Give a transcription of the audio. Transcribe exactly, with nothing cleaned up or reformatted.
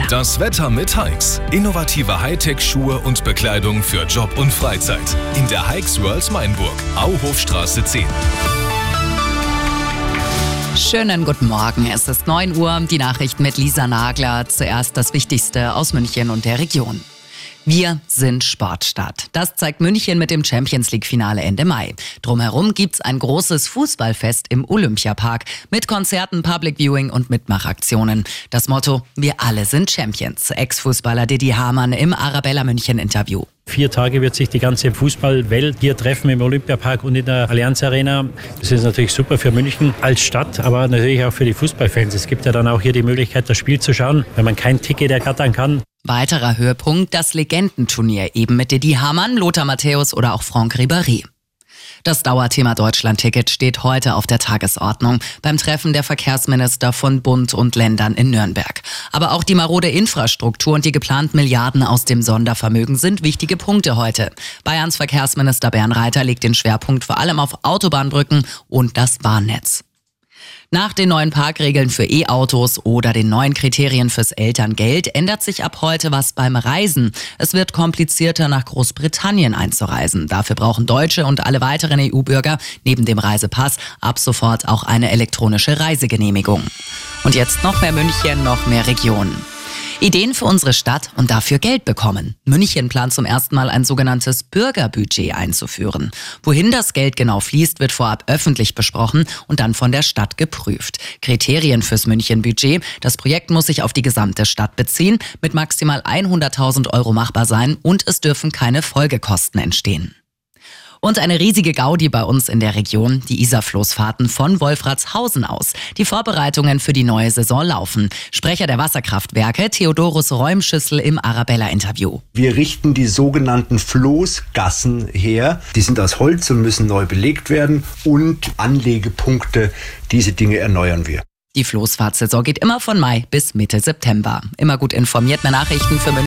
Das Wetter mit Hikes. Innovative Hightech-Schuhe und Bekleidung für Job und Freizeit. In der Hikes World Mainburg, Auhofstraße zehn. Schönen guten Morgen, es ist neun Uhr, die Nachrichten mit Lisa Nagler. Zuerst das Wichtigste aus München und der Region. Wir sind Sportstadt. Das zeigt München mit dem Champions-League-Finale Ende Mai. Drumherum gibt's ein großes Fußballfest im Olympiapark mit Konzerten, Public Viewing und Mitmachaktionen. Das Motto: Wir alle sind Champions. Ex-Fußballer Didi Hamann im Arabella München Interview. Vier Tage wird sich die ganze Fußballwelt hier treffen im Olympiapark und in der Allianz Arena. Das ist natürlich super für München als Stadt, aber natürlich auch für die Fußballfans. Es gibt ja dann auch hier die Möglichkeit, das Spiel zu schauen, wenn man kein Ticket ergattern kann. Weiterer Höhepunkt, das Legendenturnier, eben mit Didi Hamann, Lothar Matthäus oder auch Franck Ribéry. Das Dauerthema Deutschlandticket steht heute auf der Tagesordnung beim Treffen der Verkehrsminister von Bund und Ländern in Nürnberg. Aber auch die marode Infrastruktur und die geplanten Milliarden aus dem Sondervermögen sind wichtige Punkte heute. Bayerns Verkehrsminister Bernd Reiter legt den Schwerpunkt vor allem auf Autobahnbrücken und das Bahnnetz. Nach den neuen Parkregeln für E-Autos oder den neuen Kriterien fürs Elterngeld ändert sich ab heute was beim Reisen. Es wird komplizierter, nach Großbritannien einzureisen. Dafür brauchen Deutsche und alle weiteren E U-Bürger neben dem Reisepass ab sofort auch eine elektronische Reisegenehmigung. Und jetzt noch mehr München, noch mehr Regionen. Ideen für unsere Stadt und dafür Geld bekommen. München plant zum ersten Mal ein sogenanntes Bürgerbudget einzuführen. Wohin das Geld genau fließt, wird vorab öffentlich besprochen und dann von der Stadt geprüft. Kriterien fürs München-Budget: Das Projekt muss sich auf die gesamte Stadt beziehen, mit maximal hunderttausend Euro machbar sein und es dürfen keine Folgekosten entstehen. Und eine riesige Gaudi bei uns in der Region, die Isarfloßfahrten von Wolfratshausen aus. Die Vorbereitungen für die neue Saison laufen. Sprecher der Wasserkraftwerke, Theodorus Räumschüssel im Arabella-Interview. Wir richten die sogenannten Floßgassen her. Die sind aus Holz und müssen neu belegt werden. Und Anlegepunkte, diese Dinge erneuern wir. Die Floßfahrtsaison geht immer von Mai bis Mitte September. Immer gut informiert, mehr Nachrichten für München.